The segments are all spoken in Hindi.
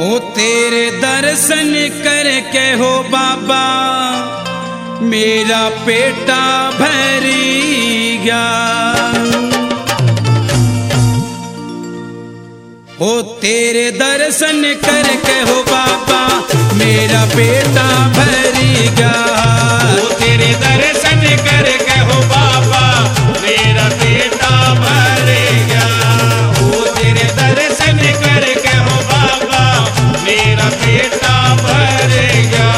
हो तेरे दर्शन करके हो बाबा मेरा पेटा भरी गया। हो तेरे दर्शन करके हो बाबा मेरा पेटा भरी गया। हो तेरे दर्शन करके हो बाबा मेरा पेटा भर गया। हो तेरे दर्शन करके हो बाबा मेरा पेटा भर गया।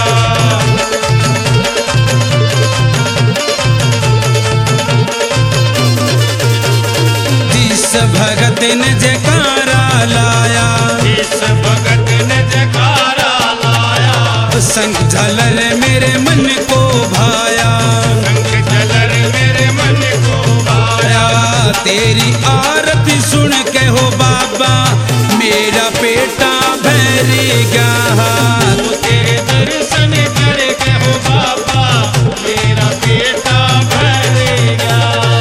जिस भगत ने जयकारा लाया, जिस भगत ने जयकारा लाया, संग झलर मेरे मन को भाया। संग झलर मेरे मन को भाया। तेरी आरती सुन के हो बाबा मेरा पेटा भरी गया। हो तेरे दर्शन करके हो बाबा मेरा पेटा भर गया।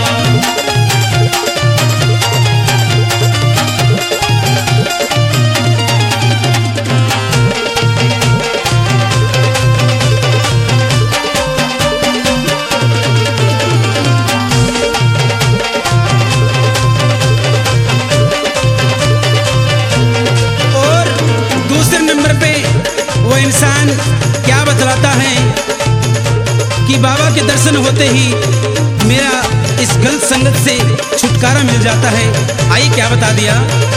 और दूसरे नंबर पे वो इंसान क्या बतलाता है कि बाबा के दर्शन होते ही मेरा इस गलत संगत से छुटकारा मिल जाता है। आइए क्या बता दिया।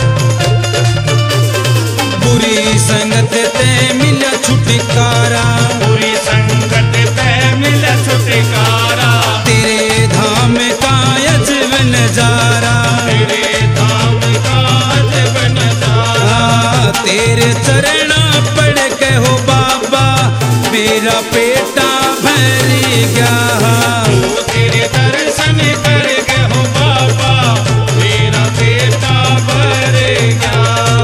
बुरी संगत ते मिला छुटकारा, पूरी संगत पे मिल छुटकारा। तेरे धाम का अजब नजारा। तेरे धाम का अजब नजारा। तेरे चरण पड़ के हो बाबा मेरा पेटा भरी गया। हो तेरे दर्शन करके हो बाबा मेरा पेटा भर गया।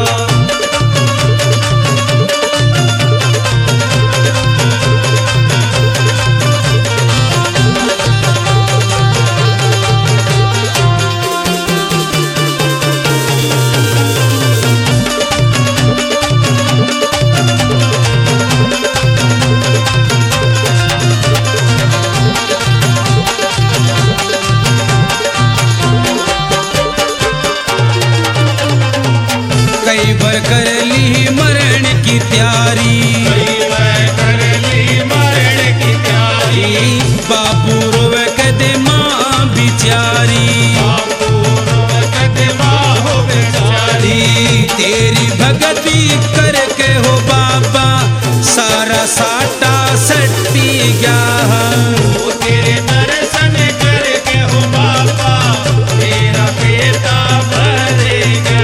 कई बार कर ली मरण की तैयारी। कई मैं कर ली मरण की तैयारी। बाबू रोवे कदे माँ बिचारी। बापू रोवे कदमा हो बेचारी। तेरी भगती करके हो बाबा सारा साटा सट्टी गया। हो तेरे दर्शन करके हो बाबा मेरा पेटा भर गया।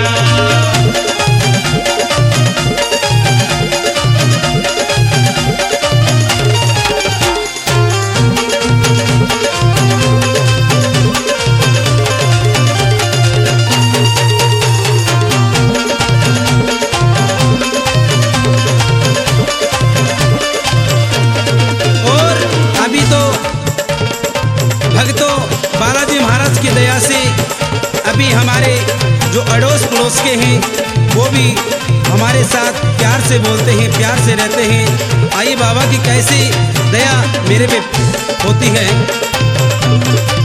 और अभी तो भक्तों बालाजी महाराज की दया से अभी हमारे जो अड़ोस पड़ोस के हैं वो भी हमारे साथ प्यार से बोलते हैं, प्यार से रहते हैं। आइए बाबा की कैसी दया मेरे पे होती है।